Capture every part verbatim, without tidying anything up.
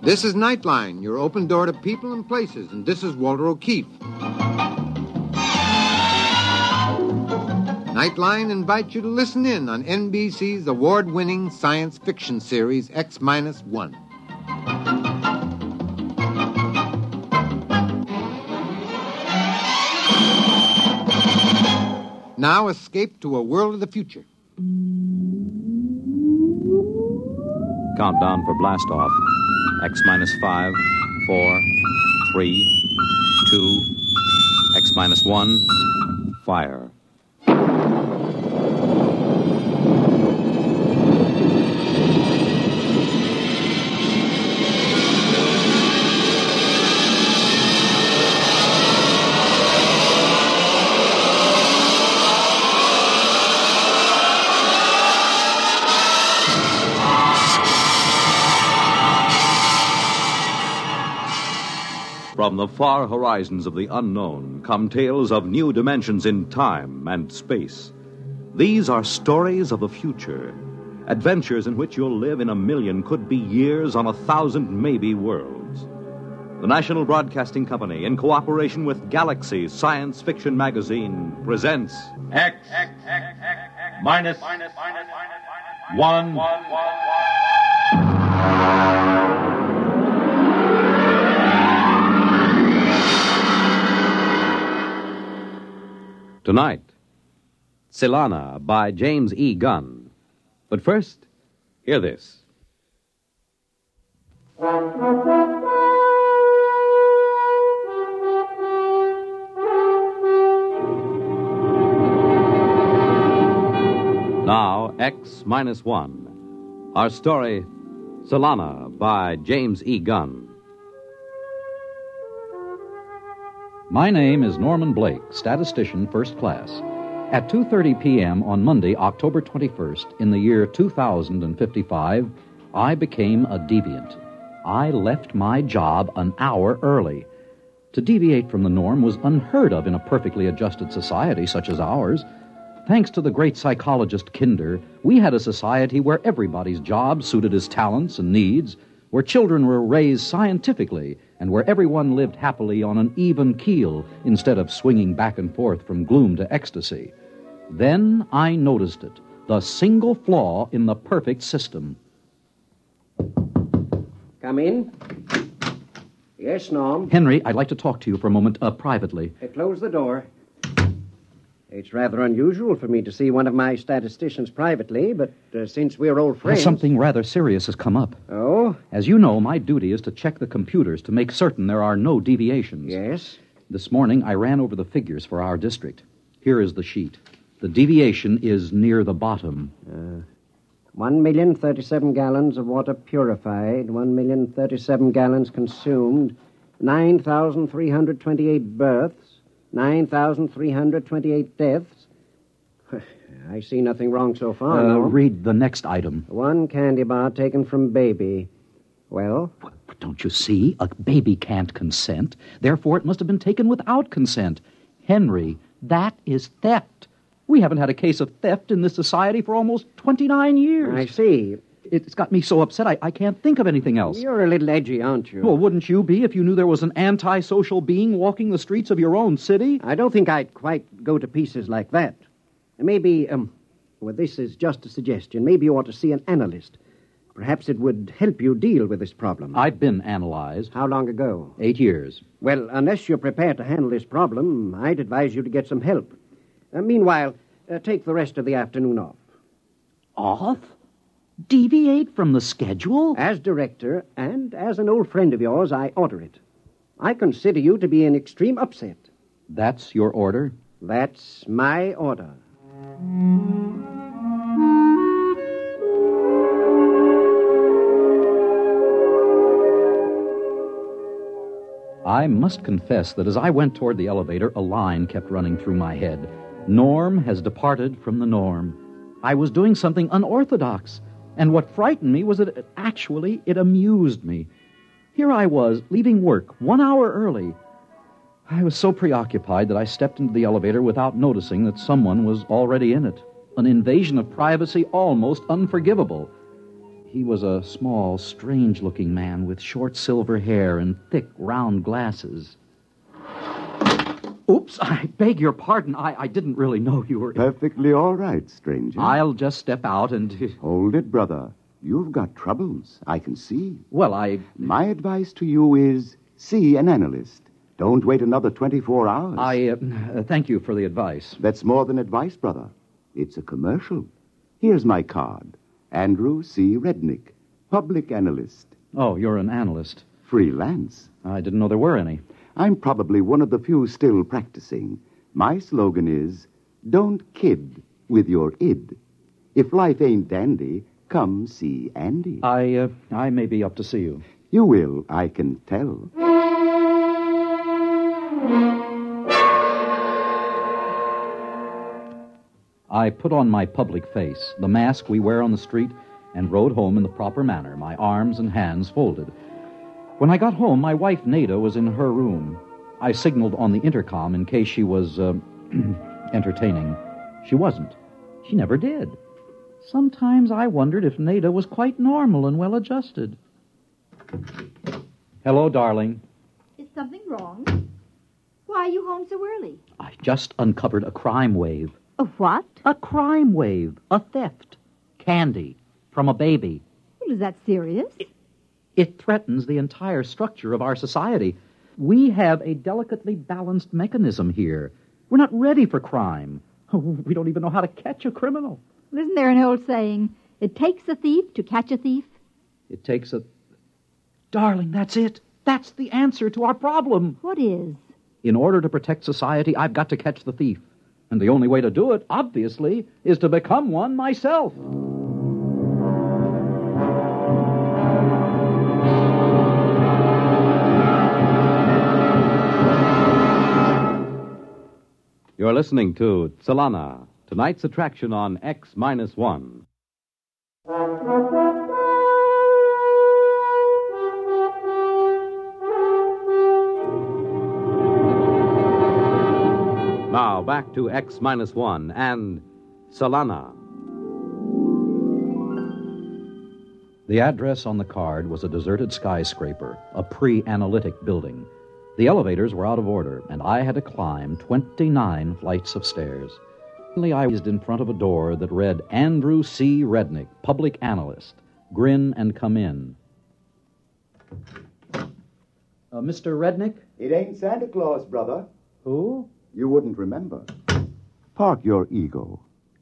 This is Nightline, your open door to people and places, and this is Walter O'Keefe. Nightline invites you to listen in on N B C's award-winning science fiction series X minus one. Now escape to a world of the future. Countdown for blast off. X minus five, four, three, two, X minus one, fire. From the far horizons of the unknown come tales of new dimensions in time and space. These are stories of the future, adventures in which you'll live in a million could-be years on a thousand maybe worlds. The National Broadcasting Company, in cooperation with Galaxy Science Fiction Magazine, presents X, X, X, X, X minus, minus, minus, minus, one, one, one, one. Tonight, Silana by James E. Gunn. But first, hear this. Now, X minus one. Our story, Silana by James E. Gunn. My name is Norman Blake, statistician first class. At two thirty p.m. on Monday, October twenty-first, in the year two thousand fifty-five, I became a deviant. I left my job an hour early. To deviate from the norm was unheard of in a perfectly adjusted society such as ours. Thanks to the great psychologist Kinder, we had a society where everybody's job suited his talents and needs, where children were raised scientifically, and where everyone lived happily on an even keel instead of swinging back and forth from gloom to ecstasy. Then I noticed it, the single flaw in the perfect system. Come in. Yes, Norm. Henry, I'd like to talk to you for a moment, uh, privately. Uh, close the door. It's rather unusual for me to see one of my statisticians privately, but uh, since we're old friends... Well, something rather serious has come up. Oh? As you know, my duty is to check the computers to make certain there are no deviations. Yes? This morning, I ran over the figures for our district. Here is the sheet. The deviation is near the bottom. Uh, one million thirty-seven gallons of water purified, one million thirty-seven gallons consumed, nine thousand three hundred twenty-eight births, nine thousand three hundred twenty-eight deaths. I see nothing wrong so far, Uh, no? read the next item. One candy bar taken from baby. Well? But don't you see? A baby can't consent. Therefore, it must have been taken without consent. Henry, that is theft. We haven't had a case of theft in this society for almost twenty-nine years. I see. It's got me so upset I, I can't think of anything else. You're a little edgy, aren't you? Well, wouldn't you be if you knew there was an antisocial being walking the streets of your own city? I don't think I'd quite go to pieces like that. Maybe, um, well, this is just a suggestion. Maybe you ought to see an analyst. Perhaps it would help you deal with this problem. I've been analyzed. How long ago? Eight years. Well, unless you're prepared to handle this problem, I'd advise you to get some help. Uh, meanwhile, uh, take the rest of the afternoon off. Off? Deviate from the schedule? As director, and as an old friend of yours, I order it. I consider you to be in extreme upset. That's your order? That's my order. I must confess that as I went toward the elevator, a line kept running through my head. Norm has departed from the norm. I was doing something unorthodox, and what frightened me was that it, actually it amused me. Here I was, leaving work one hour early. I was so preoccupied that I stepped into the elevator without noticing that someone was already in it. An invasion of privacy almost unforgivable. He was a small, strange-looking man with short silver hair and thick, round glasses. Oops, I beg your pardon. I, I didn't really know you were... Perfectly all right, stranger. I'll just step out and... Hold it, brother. You've got troubles, I can see. Well, I... My advice to you is see an analyst. Don't wait another twenty-four hours. I uh, thank you for the advice. That's more than advice, brother. It's a commercial. Here's my card. Andrew C. Rednick, public analyst. Oh, you're an analyst. Freelance. I didn't know there were any. I'm probably one of the few still practicing. My slogan is, don't kid with your id. If life ain't dandy, come see Andy. I, uh, I may be up to see you. You will, I can tell. I put on my public face, the mask we wear on the street, and rode home in the proper manner, my arms and hands folded. When I got home, my wife, Nada, was in her room. I signaled on the intercom in case she was, uh, entertaining. She wasn't. She never did. Sometimes I wondered if Nada was quite normal and well-adjusted. Hello, darling. Is something wrong? Why are you home so early? I just uncovered a crime wave. A what? A crime wave. A theft. Candy. From a baby. Well, is that serious? It, it threatens the entire structure of our society. We have a delicately balanced mechanism here. We're not ready for crime. We don't even know how to catch a criminal. Well, isn't there an old saying, it takes a thief to catch a thief? It takes a... Darling, that's it. That's the answer to our problem. What is? In order to protect society, I've got to catch the thief. And the only way to do it, obviously, is to become one myself. You're listening to Solana, tonight's attraction on X minus one. Now, back to X minus one and Solana. The address on the card was a deserted skyscraper, a pre-analytic building. The elevators were out of order, and I had to climb twenty-nine flights of stairs. Finally, I was in front of a door that read, Andrew C. Rednick, public analyst. Grin and come in. Uh, Mister Rednick? It ain't Santa Claus, brother. Who? You wouldn't remember. Park your ego.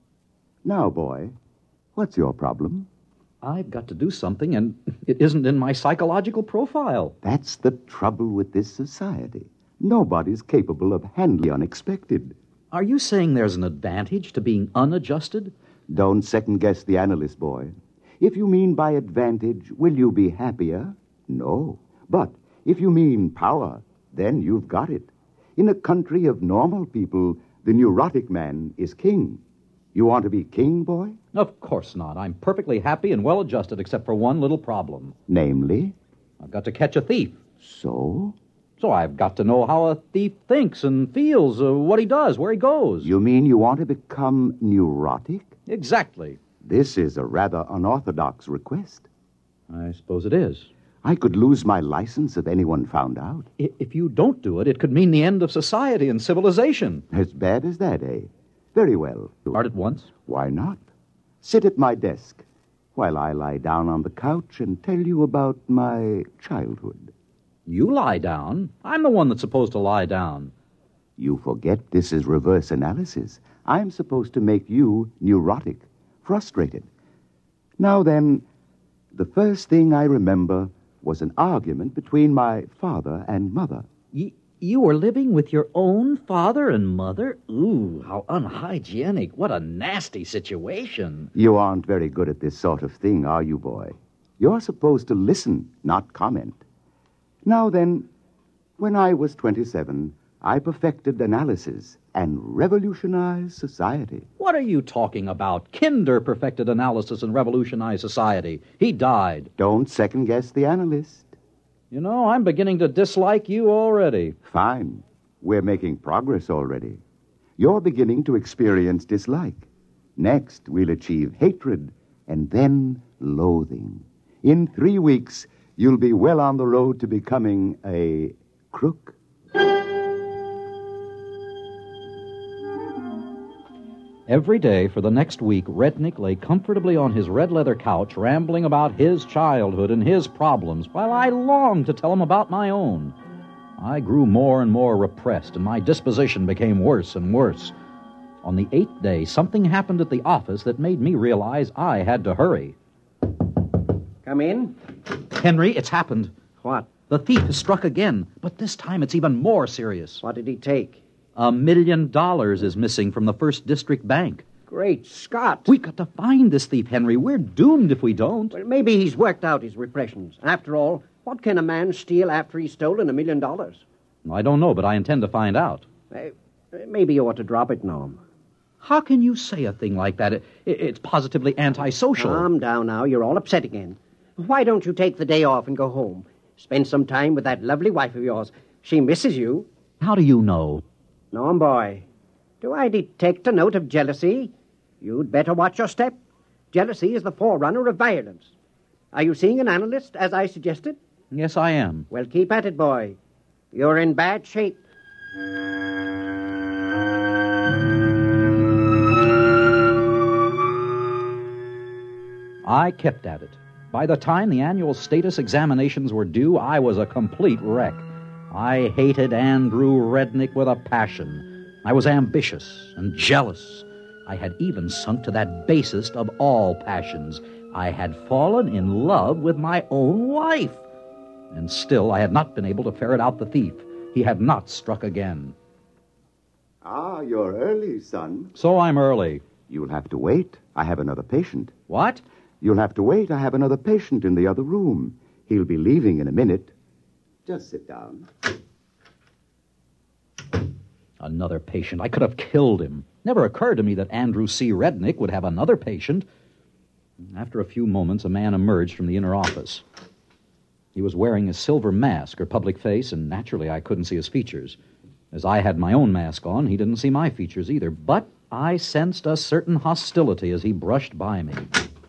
Now, boy, what's your problem? I've got to do something, and it isn't in my psychological profile. That's the trouble with this society. Nobody's capable of handling the unexpected. Are you saying there's an advantage to being unadjusted? Don't second-guess the analyst, boy. If you mean by advantage, will you be happier? No. But if you mean power, then you've got it. In a country of normal people, the neurotic man is king. You want to be king, boy? Of course not. I'm perfectly happy and well-adjusted, except for one little problem. Namely? I've got to catch a thief. So? So I've got to know how a thief thinks and feels, uh, what he does, where he goes. You mean you want to become neurotic? Exactly. This is a rather unorthodox request. I suppose it is. I could lose my license if anyone found out. I- if you don't do it, it could mean the end of society and civilization. As bad as that, eh? Very well. Start at once? Why not? Sit at my desk while I lie down on the couch and tell you about my childhood. You lie down. I'm the one that's supposed to lie down. You forget this is reverse analysis. I'm supposed to make you neurotic, frustrated. Now then, the first thing I remember was an argument between my father and mother. Y- you were living with your own father and mother? Ooh, how unhygienic. What a nasty situation. You aren't very good at this sort of thing, are you, boy? You're supposed to listen, not comment. Now then, when I was twenty-seven, I perfected analysis and revolutionized society. What are you talking about? Kinder perfected analysis and revolutionized society. He died. Don't second-guess the analyst. You know, I'm beginning to dislike you already. Fine. We're making progress already. You're beginning to experience dislike. Next, we'll achieve hatred, and then loathing. In three weeks, you'll be well on the road to becoming a crook. Every day for the next week, Rednick lay comfortably on his red leather couch, rambling about his childhood and his problems, while I longed to tell him about my own. I grew more and more repressed, and my disposition became worse and worse. On the eighth day, something happened at the office that made me realize I had to hurry. Come in. Henry, it's happened. What? The thief has struck again, but this time it's even more serious. What did he take? A million dollars is missing from the First District Bank. Great Scott. We've got to find this thief, Henry. We're doomed if we don't. Well, maybe he's worked out his repressions. After all, what can a man steal after he's stolen a million dollars? I don't know, but I intend to find out. Uh, maybe you ought to drop it, Norm. How can you say a thing like that? It, it, it's positively antisocial. Calm down now. You're all upset again. Why don't you take the day off and go home? Spend some time with that lovely wife of yours. She misses you. How do you know? Norm, boy, do I detect a note of jealousy? You'd better watch your step. Jealousy is the forerunner of violence. Are you seeing an analyst, as I suggested? Yes, I am. Well, keep at it, boy. You're in bad shape. I kept at it. By the time the annual status examinations were due, I was a complete wreck. I hated Andrew Rednick with a passion. I was ambitious and jealous. I had even sunk to that basest of all passions. I had fallen in love with my own wife. And still I had not been able to ferret out the thief. He had not struck again. Ah, you're early, son. So I'm early. You'll have to wait. I have another patient. What? You'll have to wait. I have another patient in the other room. He'll be leaving in a minute. Just sit down. Another patient. I could have killed him. Never occurred to me that Andrew C. Rednick would have another patient. After a few moments, a man emerged from the inner office. He was wearing a silver mask or public face, and naturally I couldn't see his features. As I had my own mask on, he didn't see my features either, but I sensed a certain hostility as he brushed by me.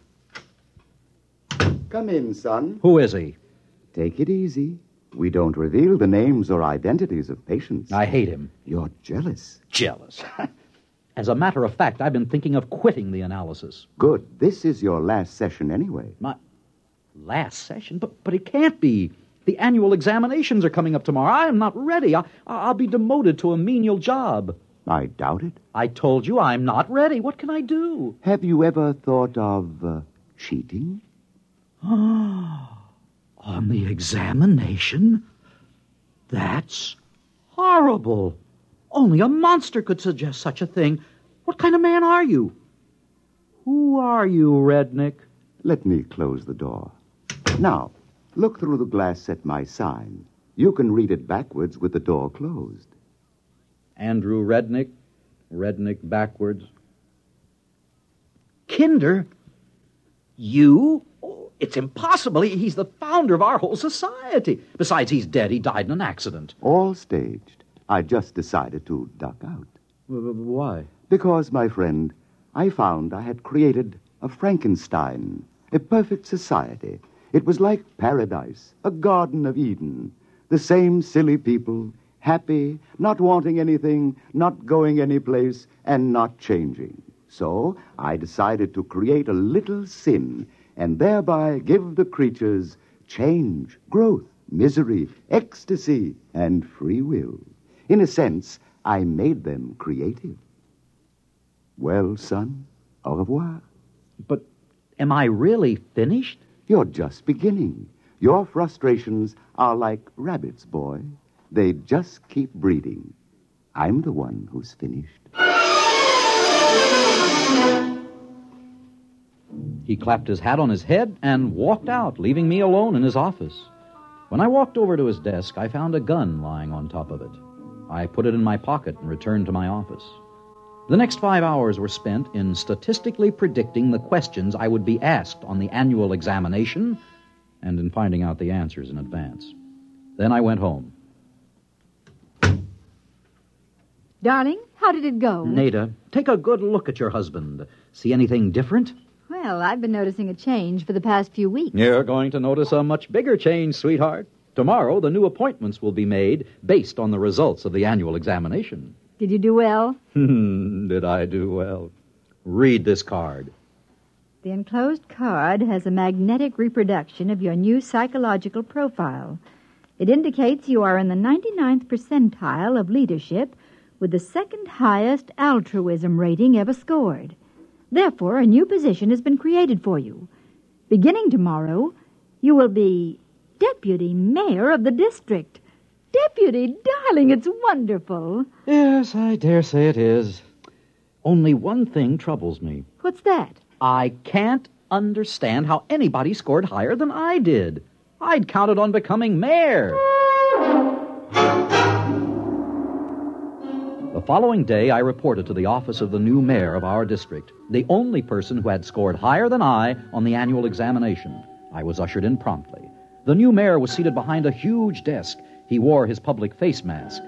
Come in, son. Who is he? Take it easy. We don't reveal the names or identities of patients. I hate him. You're jealous. Jealous. As a matter of fact, I've been thinking of quitting the analysis. Good. This is your last session anyway. My last session? But but it can't be. The annual examinations are coming up tomorrow. I am not ready. I, I'll be demoted to a menial job. I doubt it. I told you I'm not ready. What can I do? Have you ever thought of uh, cheating? On the examination? That's horrible. Only a monster could suggest such a thing. What kind of man are you? Who are you, Rednick? Let me close the door. Now, look through the glass at my sign. You can read it backwards with the door closed. Andrew Rednick, Rednick backwards. Kinder? You? Oh, it's impossible. He, he's the founder of our whole society. Besides, he's dead. He died in an accident. All staged. I just decided to duck out. Why? Because, my friend, I found I had created a Frankenstein, a perfect society. It was like paradise, a Garden of Eden. The same silly people, happy, not wanting anything, not going anyplace, and not changing. So I decided to create a little sin and thereby give the creatures change, growth, misery, ecstasy, and free will. In a sense, I made them creative. Well, son, au revoir. But am I really finished? You're just beginning. Your frustrations are like rabbits, boy. They just keep breeding. I'm the one who's finished. He clapped his hat on his head and walked out, leaving me alone in his office. When I walked over to his desk, I found a gun lying on top of it. I put it in my pocket and returned to my office. The next five hours were spent in statistically predicting the questions I would be asked on the annual examination and in finding out the answers in advance. Then I went home. Darling, how did it go? Nada, take a good look at your husband. See anything different? Well, I've been noticing a change for the past few weeks. You're going to notice a much bigger change, sweetheart. Tomorrow, the new appointments will be made based on the results of the annual examination. Did you do well? Did I do well? Read this card. The enclosed card has a magnetic reproduction of your new psychological profile. It indicates you are in the ninety-ninth percentile of leadership with the second highest altruism rating ever scored. Therefore, a new position has been created for you. Beginning tomorrow, you will be deputy mayor of the district. Deputy, darling, it's wonderful. Yes, I dare say it is. Only one thing troubles me. What's that? I can't understand how anybody scored higher than I did. I'd counted on becoming mayor. The following day, I reported to the office of the new mayor of our district, the only person who had scored higher than I on the annual examination. I was ushered in promptly. The new mayor was seated behind a huge desk. He wore his public face mask.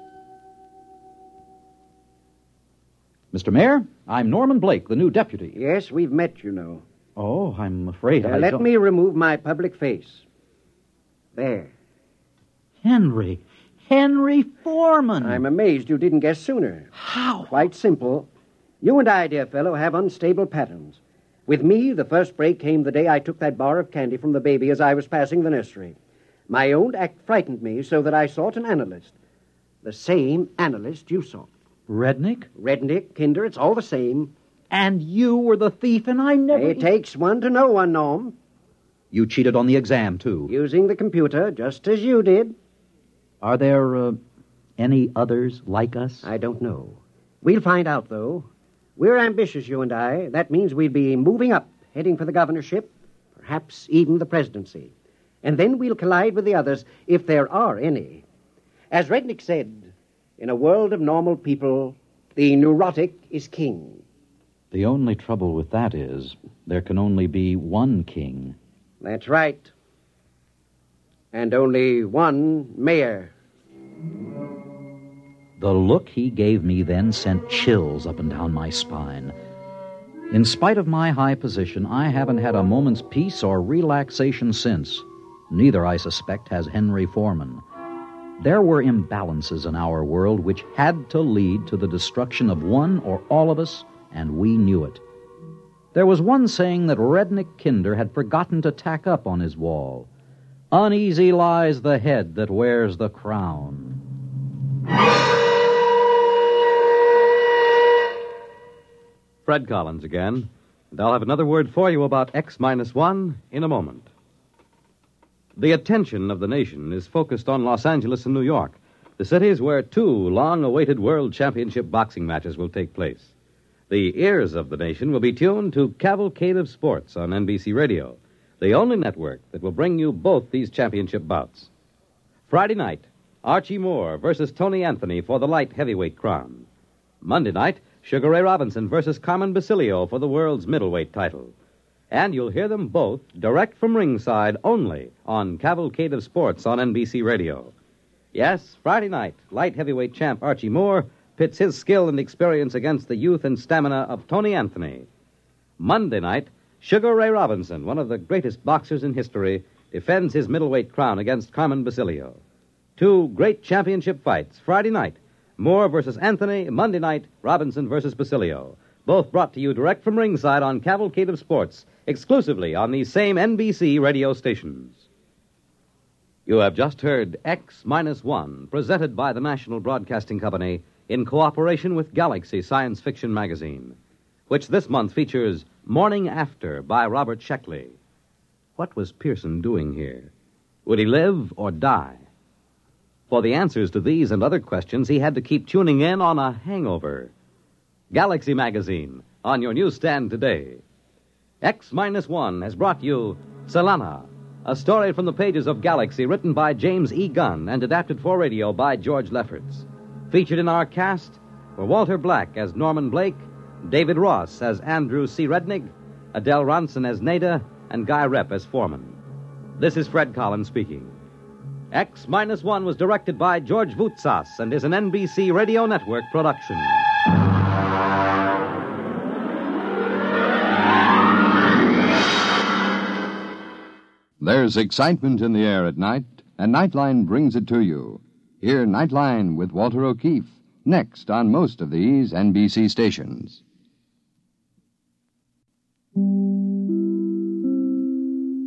Mister Mayor, I'm Norman Blake, the new deputy. Yes, we've met, you know. Oh, I'm afraid Uh, I let don't... me remove my public face. There. Henry. Henry Foreman. I'm amazed you didn't guess sooner. How? Quite simple. You and I, dear fellow, have unstable patterns. With me, the first break came the day I took that bar of candy from the baby as I was passing the nursery. My own act frightened me so that I sought an analyst. The same analyst you sought. Rednick? Rednick, Kinder, it's all the same. And you were the thief, and I never... It takes one to know one, Norm. You cheated on the exam, too. Using the computer, just as you did. Are there uh, any others like us? I don't know. We'll find out, though. We're ambitious, you and I. That means we'll be moving up, heading for the governorship, perhaps even the presidency. And then we'll collide with the others, if there are any. As Rednick said, in a world of normal people, the neurotic is king. The only trouble with that is there can only be one king. That's right. And only one mayor. The look he gave me then sent chills up and down my spine. In spite of my high position, I haven't had a moment's peace or relaxation since. Neither, I suspect, has Henry Foreman. There were imbalances in our world which had to lead to the destruction of one or all of us, and we knew it. There was one saying that Rednick Kinder had forgotten to tack up on his wall. Uneasy lies the head that wears the crown. Fred Collins again, and I'll have another word for you about X minus one in a moment. The attention of the nation is focused on Los Angeles and New York, the cities where two long-awaited World Championship boxing matches will take place. The ears of the nation will be tuned to Cavalcade of Sports on N B C Radio, the only network that will bring you both these championship bouts. Friday night, Archie Moore versus Tony Anthony for the light heavyweight crown. Monday night, Sugar Ray Robinson versus Carmen Basilio for the world's middleweight title. And you'll hear them both direct from ringside only on Cavalcade of Sports on N B C Radio. Yes, Friday night, light heavyweight champ Archie Moore pits his skill and experience against the youth and stamina of Tony Anthony. Monday night, Sugar Ray Robinson, one of the greatest boxers in history, defends his middleweight crown against Carmen Basilio. Two great championship fights, Friday night, Moore versus Anthony, Monday night, Robinson versus Basilio. Both brought to you direct from ringside on Cavalcade of Sports, exclusively on these same N B C radio stations. You have just heard X minus one, presented by the National Broadcasting Company in cooperation with Galaxy Science Fiction Magazine, which this month features Morning After by Robert Sheckley. What was Pearson doing here? Would he live or die? For the answers to these and other questions, he had to keep tuning in on a hangover. Galaxy Magazine, on your newsstand today. X minus one has brought you Selana, a story from the pages of Galaxy written by James E. Gunn and adapted for radio by George Lefferts. Featured in our cast were Walter Black as Norman Blake, David Ross as Andrew C. Rednick, Adele Ronson as Nada, and Guy Rep as Foreman. This is Fred Collins speaking. X minus one was directed by George Voutsas and is an N B C Radio Network production. There's excitement in the air at night, and Nightline brings it to you. Hear Nightline with Walter O'Keefe next on most of these N B C stations.